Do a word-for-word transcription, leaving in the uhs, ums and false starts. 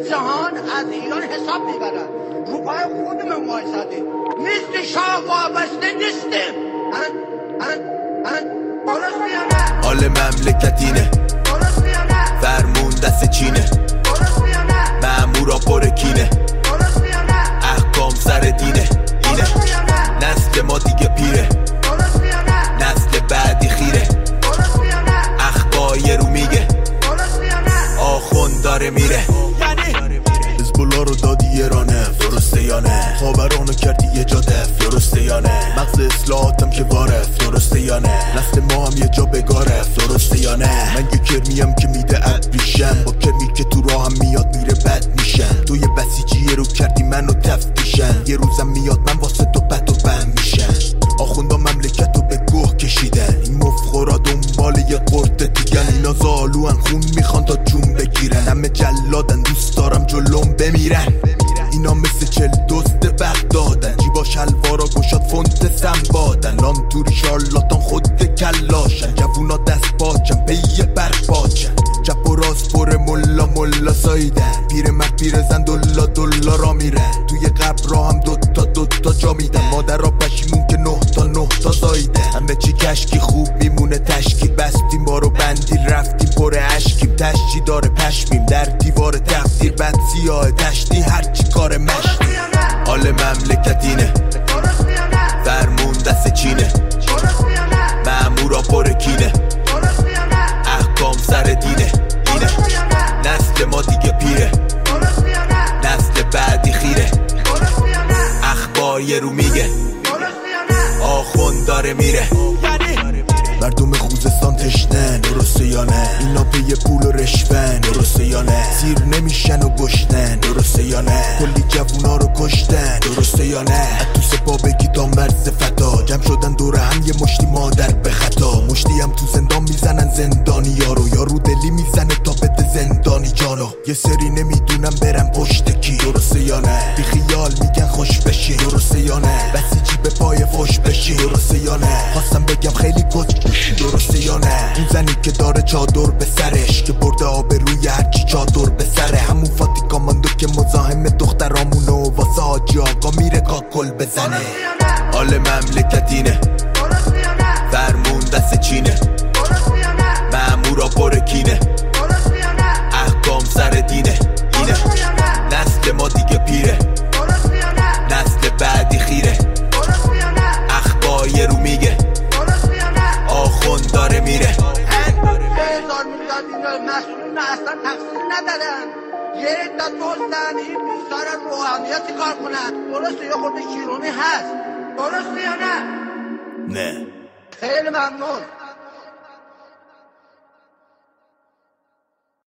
جهان از ایران حساب میبرن. رو پای خودمون وایسادیم، مثل شاه وابسته نیستیم. الان الان الان درست یا نه؟ حال مملکت اینه، درست یا نه؟ فرمون دست چینه، درست یا نه؟ مامورا پر کینه، درست یا نه؟ احکام سر دینه. اینه درست یا نه؟ نسل ما دیگه پیره، درست یا نه؟ نسل بعدی خیره، درست یا نه؟ اخبای رو میگه، درست یا نه؟ آخوند داره میره. حزب‌الله رو دادی ایرانه، درسته یا نه؟ خاورانو کردی یه جا دف، درسته یا نه؟ مغز اصلاحاتم که وارف، درسته یا نه؟ نسل ما هم یه جا بگارف، درسته یا نه؟ من یه کرمیم که میده عد بیشم، با کرمی که تو راه هم میاد میره بد میشم. تو یه بسیجی رو کردی منو تفتیشم، یه روزم میاد من واسه تو بد و بم میشم. آخوندا مملکت رو به گوه کشیدن، این مفخورا دنبال یه قرد دیگن. اینا زالوان خون میخوان تا جون بگیرن، همه جلادن دوست دارم جلوم بمیرن. اینا مثل چل دوست بغدادن، جیبا شلوارا گشاد فونت سنبادن. لام توری شارلاتان خود کلاشن، جوونا دست پاچن پی برپاچن. چپ و راست پر ملا ملا سایدن، پیر مرد پیر زن دلا دلا را میرن. توی قبر را هم دوتا دوتا جا میدن، مادر را پشیمون که نه تا نه تا زایده. همه چی کشکی خوب میمونه تشکی، بستیم بارو بندی رفتیم پر عشقیم. تشجی داره پشمیم در دیوار تقدیر، بد سیاه تشتی هرچی کار مشتی. حال مملکت اینه، فرمون دست چینه، مامورا پر کینه، احکام سر دینه. اینه نسل ما دیگه پیره، نسل بعدی خیره، اخبای رو میگه، آخوند داره میره. مردم خوزستان تشنن، درسته یا نه؟ اینا پی پول و رشون، درسته یا نه؟ سیر نمیشن و گشتن، درسته یا نه؟ کلی جوونا رو کشتن، درسته یا نه؟ تو سپا بگی تا مرز فتا، جمع شدن دور هم یه مشتی مادر به خطا. مشتی هم تو زندان میزنن زندانی یارو، یارو دلی میزنه تا بده زندانی جانو. یه سری نمیدونم برم پشت کی، درسته یا نه؟ بی خیال میگن خوش بشی، درسته یا نه؟ بسیجی به پای فوش بشی، درسته یا نه؟ خواستم بگم خیلی کچ، درسته یا نه؟ اون زنی که داره چادر به سرش، که برده آبروی هرچی چادر به سره. همون فاتی کاماندو که مزاحم دخترامونو واسه حاجی آقا میره کاکل بزنه. حال مملکت اینه، فرمون دست چینه، مامورا پر کینه، احکام سر دینه. اینه نسل ما دیگه پیره، نسل بعدی خیره، اخبای رو میگه، آخوند داره میره. هزار میلیارد اینا مسئولین اصلا تقصیر ندارن، یه عده دزدن این بیزار روحانیتی کار کنن. درسته یه خورده شیرونی هست، درسته یا نه؟ نه خیلی ممنون.